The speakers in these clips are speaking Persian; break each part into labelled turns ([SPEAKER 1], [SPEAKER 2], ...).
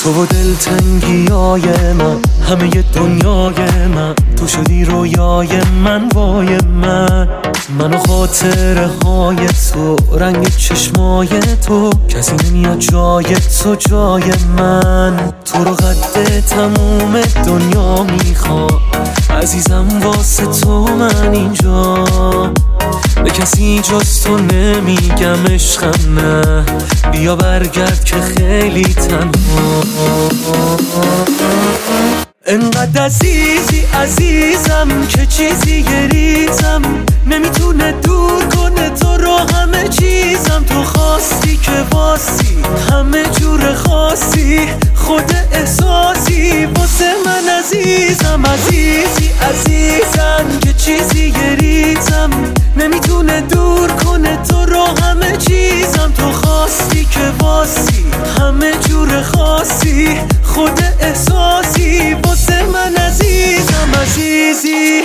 [SPEAKER 1] تو و دلتنگیای من، همه دنیای من، تو شدی رویای من، وای من و خاطره های تو، رنگ چشمای تو، کسی نمیاد جای تو جای من. تو رو قد تموم دنیا میخوام عزیزم، واسه تو من اینجا، به کسی جز تو نمیگم عشقم نه، بیا برگرد که خیلی تنها. انقدر عزیزی عزیزم که چیزی گریزم نمیتونه دور کنه تو رو، همه چیزم تو خواستی که واسی، همه جور خاصی، خود احساسی واسه من عزیزم. عزیزی عزیزم که چیزی گریزم نمیتونه دور کنه تو رو، همه چیزم تو خواستی که واسی، همه جور خاصی، خود احساسی واسه من عزیزم. عزیزی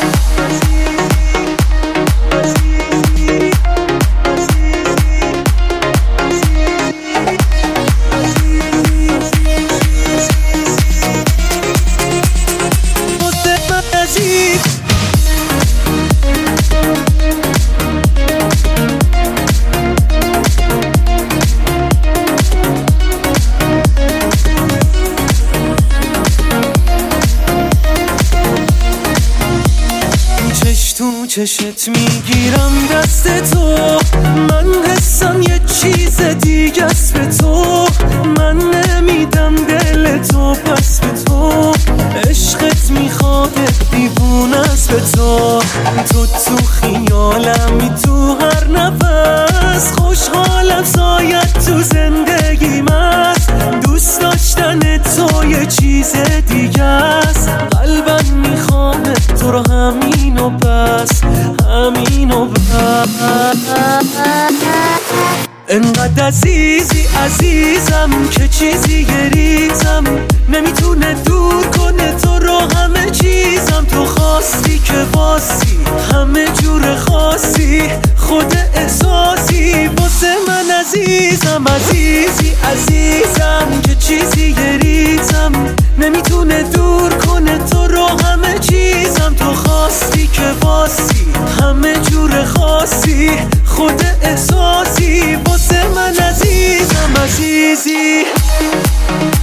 [SPEAKER 1] تو چشت میگیرم دست تو، من حسم یه چیز دیگه است به تو، من نمیدم دل تو پس به تو، عشقت میخواد دیوونه است به تو، تو خیالمی تو هر نفس، خوشحالم سایت تو زندگیم است، دوست داشتن تو یه چیز دیگه است، قلبم میخواد تو رو همین و بس، همین و بس. انقدر عزیزی عزیزم که چیزی گریزم نمیتونه دور کنه تو رو، همه چیزم تو خواستی که واسی، همه جور خاصی، خود احساسی واسه من عزیزم. عزیزی عزیزم که چیزی گریزم نمیتونه دور کنه تو رو، همه چیزم تو خواستی که واسی، همه جور خاصی، خود احساسی واسه من عزیزم. عزیزی